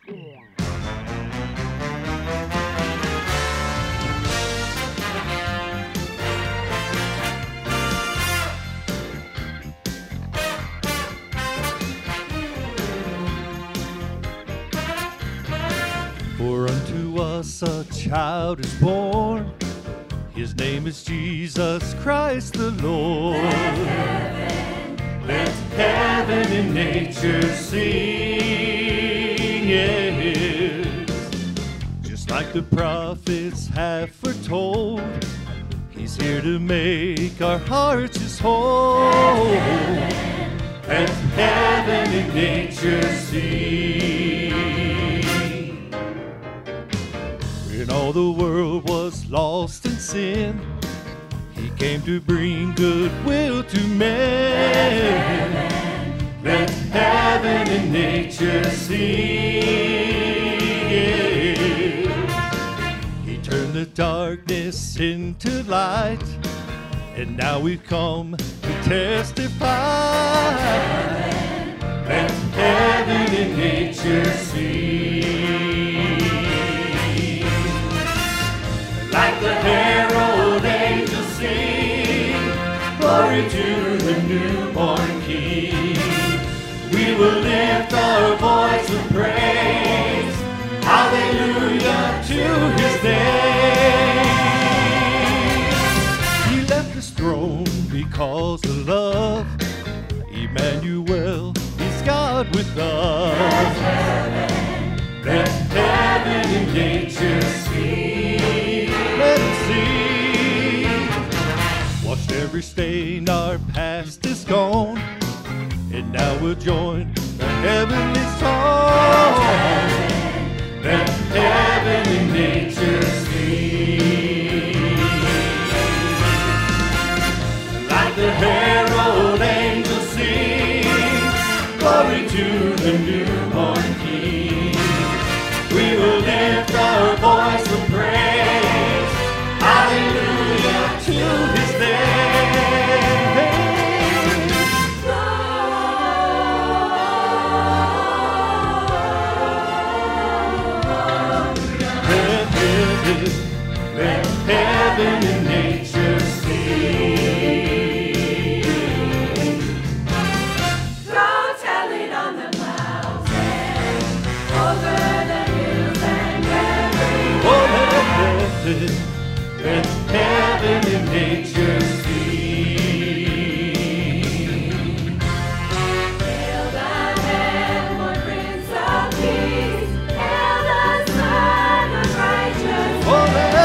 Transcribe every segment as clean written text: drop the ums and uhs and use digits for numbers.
For unto us a child is born, his name is Jesus Christ the Lord. Let heaven and nature sing, yes. Just like the prophets have foretold, he's here to make our hearts his home. Let heaven and nature sing. When all the world was lost in sin, he came to bring goodwill to men. Let heaven and nature sing. He turned the darkness into light, and now we've come to testify. Let heaven and nature sing. Like the herald angels sing, glory to the newborn King. We will lift our voice with praise, hallelujah to his name. He left his throne because of love, Emmanuel, he's God with us. Let heaven and nature sing. Let us sing. Washed every stain, our past is gone, and now we'll join the heavenly song. Let heaven and nature sing. Like the herald angels sing, glory to the newborn King. We will lift our voice with praise, hallelujah to his name. Let heaven and nature sing. Go tell it on the mountain, over the hills and everywhere. Let heaven and nature sing. Hail the heavenly Prince of Peace, hail the Son of Righteousness. Oh,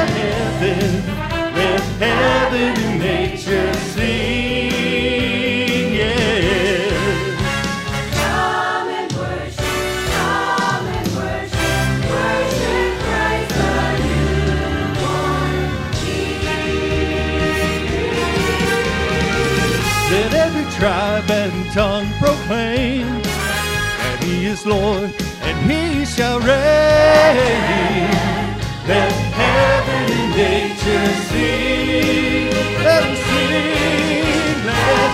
let heaven and nature sing, yeah. Come and worship Christ the newborn King. Let every tribe and tongue proclaim that he is Lord and he shall reign. Let heaven and nature sing. Let them sing. Let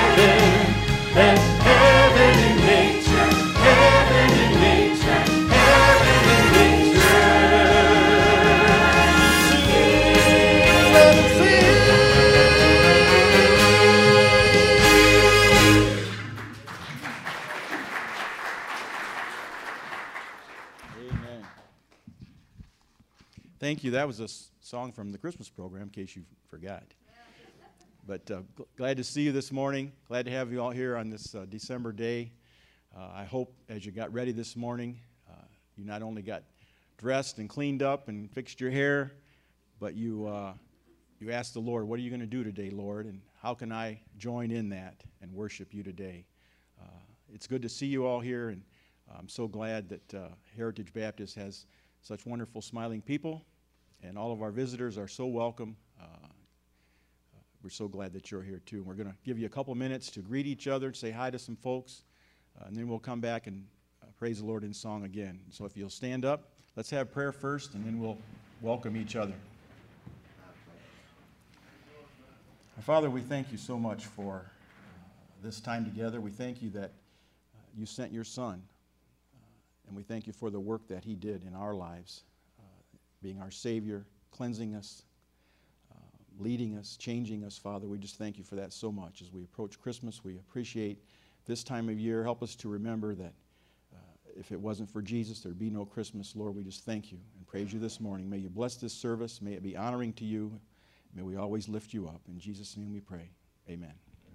heaven and nature, heaven and nature, heaven and nature sing. Let them sing. Amen. Thank you. That was a song from the Christmas program, in case you forgot. But glad to see you this morning. Glad to have you all here on this December day. I hope as you got ready this morning, you not only got dressed and cleaned up and fixed your hair, but you asked the Lord, what are you going to do today, Lord? And how can I join in that and worship you today? It's good to see you all here, and I'm so glad that Heritage Baptist has such wonderful, smiling people, and all of our visitors are so welcome. We're so glad that you're here, too. We're going to give you a couple minutes to greet each other, say hi to some folks, and then we'll come back and praise the Lord in song again. So if you'll stand up, let's have prayer first, and then we'll welcome each other. Our Father, we thank you so much for this time together. We thank you that you sent your Son And we thank you for the work that he did in our lives, being our Savior, cleansing us, leading us, changing us, Father. We just thank you for that so much. As we approach Christmas, we appreciate this time of year. Help us to remember that if it wasn't for Jesus, there'd be no Christmas. Lord, we just thank you and praise you this morning. May you bless this service. May it be honoring to you. May we always lift you up. In Jesus' name we pray. Amen.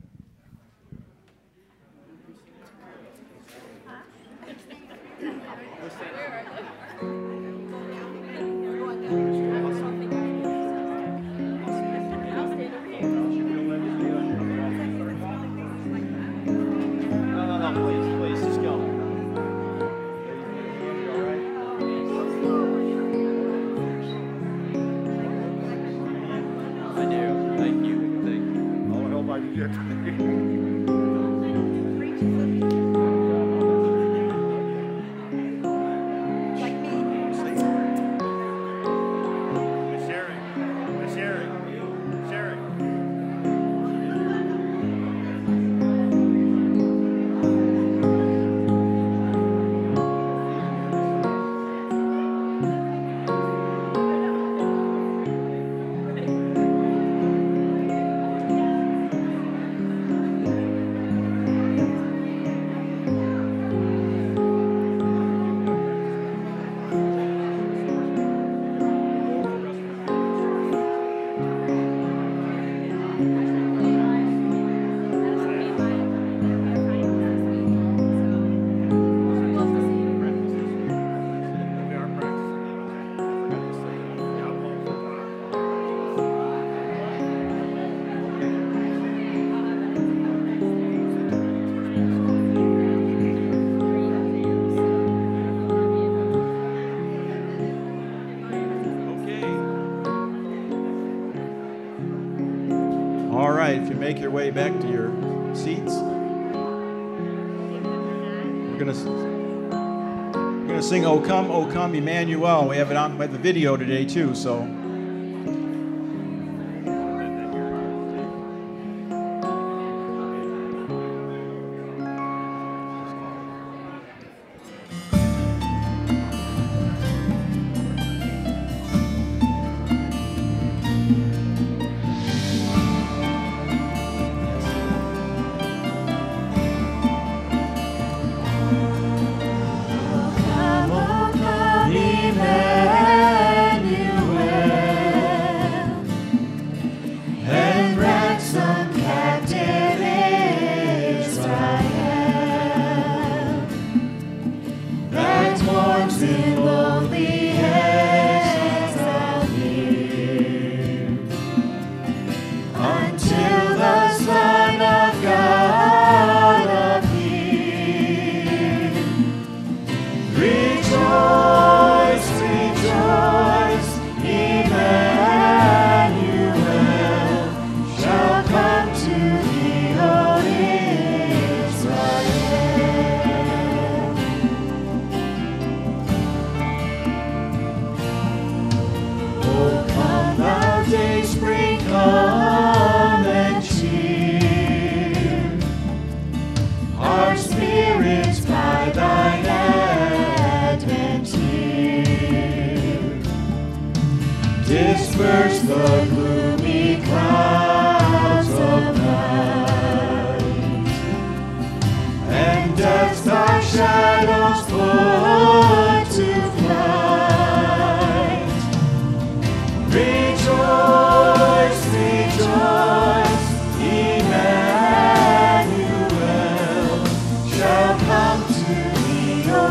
Please, just go. I do. Thank you. Thank you. Oh, I hope I can get Miss Sherry. Miss Sherry. Sherry. We are practicing. I forgot to say. Okay. All right, if you make your way back to your seats, we're going to sing O Come, Emmanuel. We have it on by the video today too, so. Disperse the gloomy clouds of night, and death's dark shadows put to flight. Rejoice, rejoice, Emmanuel shall come to thee, O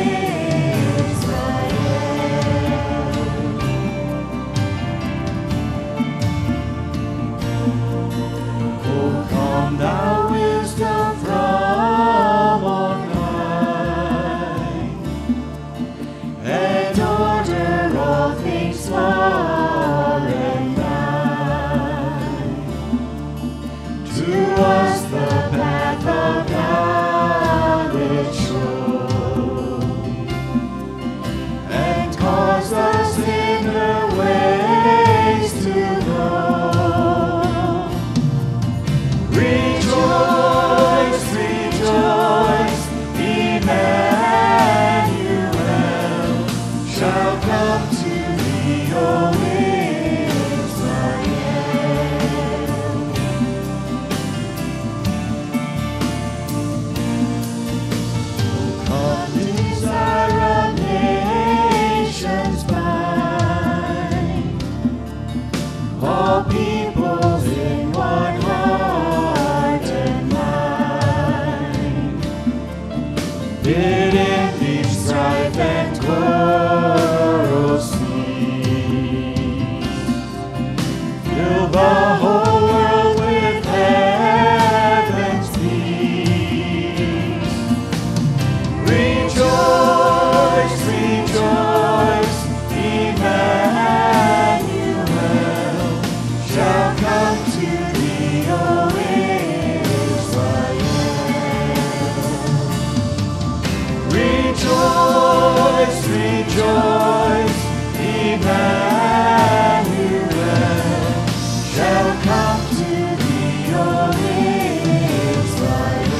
thou wisdom from on high, and order all things far and hid in these strife and quarrel seas. Fill the whole world with heaven's peace. Rejoice, rejoice, Emmanuel shall come to thee, O Rejoice, rejoice, Emmanuel shall come to thee, O Israel.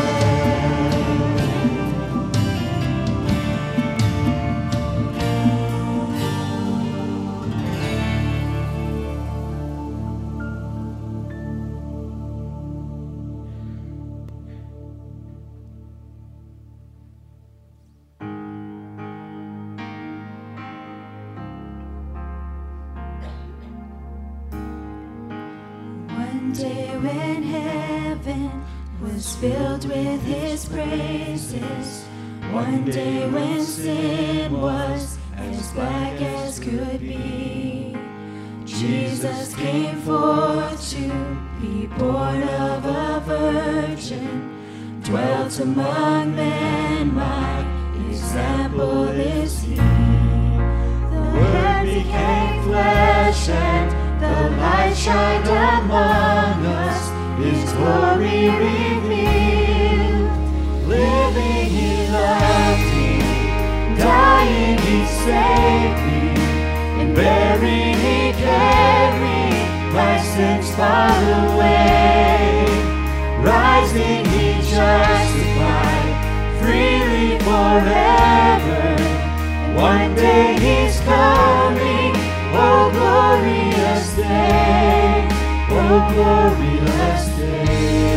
One day when heaven was filled with his praises, one day when sin was as black as could be, Jesus came forth to be born of a virgin, dwelt among men, my example is he. The Word became flesh and the light shined among us, his glory revealed. Living he loved me, dying he saved me, and buried he carried my sins far away. Rising he justified, freely forever. One day he's coming, oh glorious day, oh glorious day.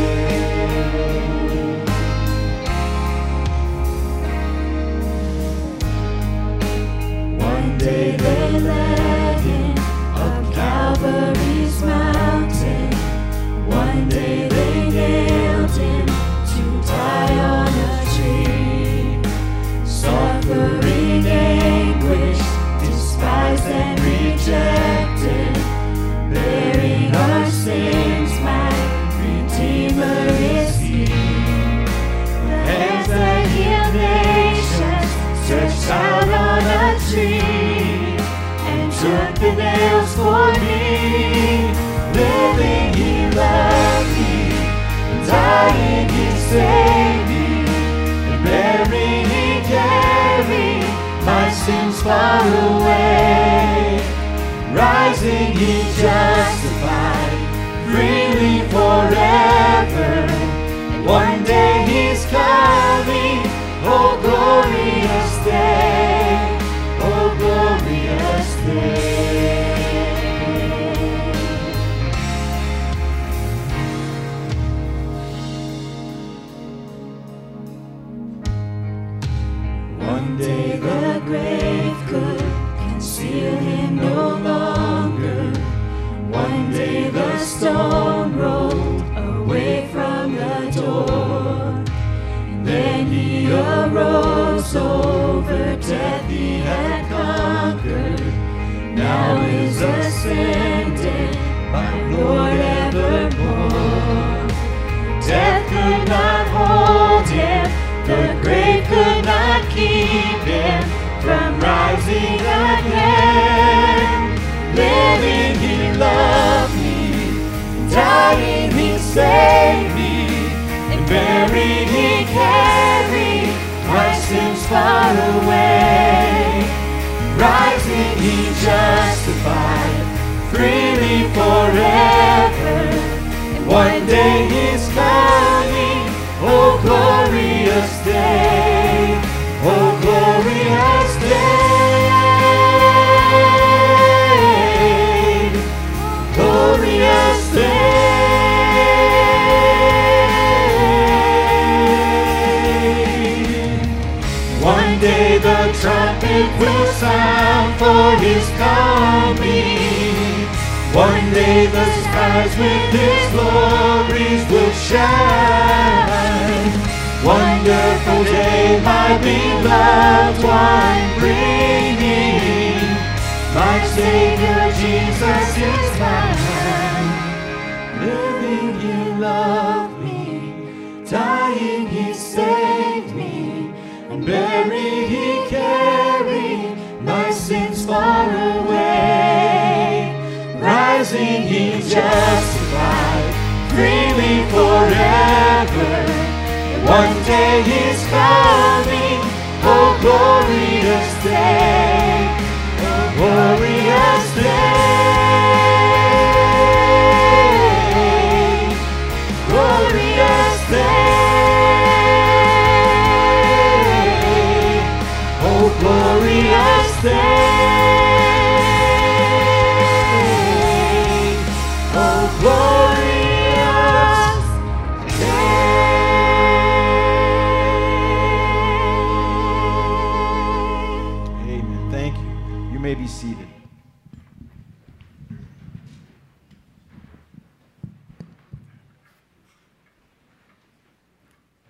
One day they led him up Calvary's mountain. One day they nailed him to die on a tree. Suffering anguish, despised and rejected, bearing our sins, my Redeemer is he. The hands that heal nations stretched out on a tree, and took the nails for me. Living he loved me, dying he saved me, and buried he carried my sins far away. Rising he justified, freely forever. And one day he's coming, oh glorious day, oh glorious day. One day the grave could conceal him no longer. One day the stone rolled away from the door. And then he arose, over death he had conquered. Now is ascended, my Lord evermore. Death could not hold him, the grave could not keep him from rising again. Living he loved me, dying he saved me, and buried he carried my sins far away. Rising he justified, freely forever. And one day he's coming, oh glorious day, oh glorious day, glorious day. One day the trumpet will sound for his coming. One day the skies with his glories will shine. One wonderful day, my beloved one bringing. My Savior Jesus is mine. Living, He loved me. Dying, He saved me. And buried, He carried my sins far away. Rising, He justified. Freely forever. One day He's coming, oh glorious day, oh glorious day, glorious day, oh glorious day, oh glorious day. Amen. Thank you. You may be seated.